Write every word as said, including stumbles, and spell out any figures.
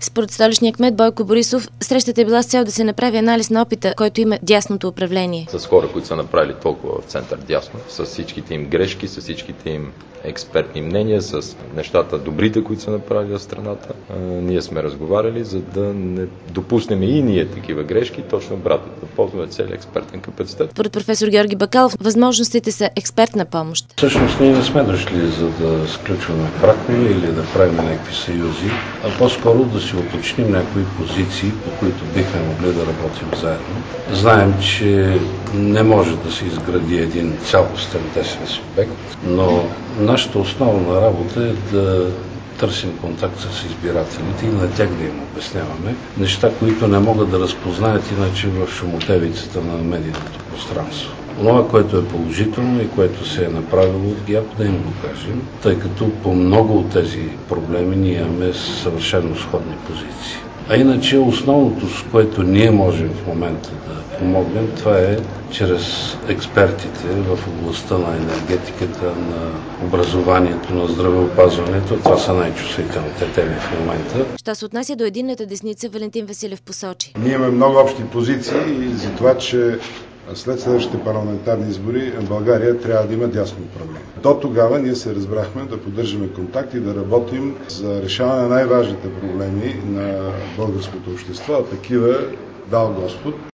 Според столичния кмет Бойко Борисов, срещата е била с цел да се направи анализ на опита, който има дясното управление. С хора, които са направили толкова в център дясно, с всичките им грешки, с всичките им експертни мнения, с нещата добрите, които са направили в страната, а, ние сме разговаряли, за да не допуснем и ние такива грешки, точно обратно, да ползваме целият експертен капацитет. Според професор Георги Бакалов, възможностите са експертна помощ. Всъщност ние не сме дошли за да сключваме бракове или да правим някакви съюзи, а по-скоро да си уточним някои позиции, по които бихме могли да работим заедно. Знаем, че не може да се изгради един цялостен десен субект, но нашата основна работа е да търсим контакт с избирателите и на тях да им обясняваме неща, които не могат да разпознаят иначе в шумотевицата на медийното пространство. Това, което е положително и което се е направило от ГЕРБ, да им го кажем, тъй като по много от тези проблеми ние имаме съвършено сходни позиции. А иначе основното, с което ние можем в момента да помогнем, това е чрез експертите в областта на енергетиката, на образованието, на здравеопазването. Това са най-чувствителните теми в момента. Що се отнася до единната десница, Валентин Василев посочи. Ние имаме много общи позиции за това, че след следващите парламентарни избори България трябва да има дясно управление. До тогава ние се разбрахме да поддържаме контакт и да работим за решаване на най-важните проблеми на българското общество, а такива дал Господ.